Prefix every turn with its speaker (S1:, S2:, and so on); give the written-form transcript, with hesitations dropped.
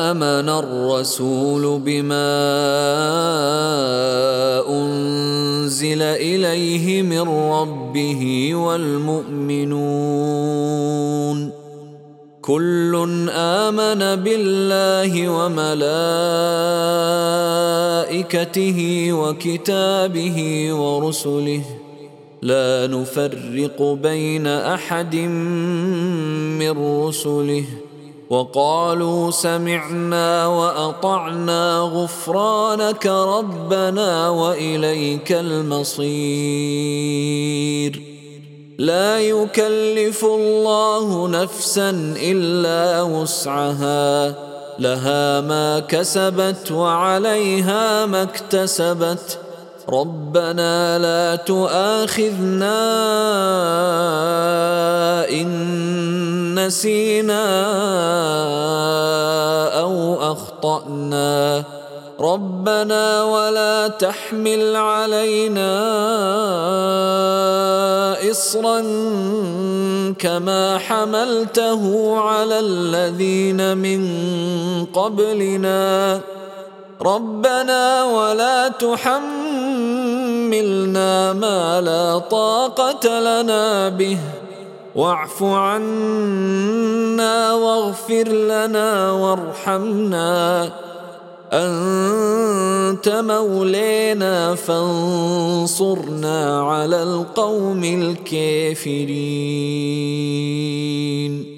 S1: آمن الرسول بما أنزل إليه من ربه والمؤمنون كل آمن بالله وملائكته وكتابه ورسله لا نفرق بين أحد من رسله وقالوا سمعنا وأطعنا غفرانك ربنا وإليك المصير لا يكلف الله نفسا إلا وسعها لها ما كسبت وعليها ما اكتسبت ربنا لا تؤاخذنا إن نسينا أو أخطأنا ربنا ولا تحمل علينا إصرا كما حملته على الذين من قبلنا ربنا ولا تحملنا ما لا طاقة لنا به واعف عنا واغفر لنا وارحمنا أنت مولانا فانصرنا على القوم الكافرين.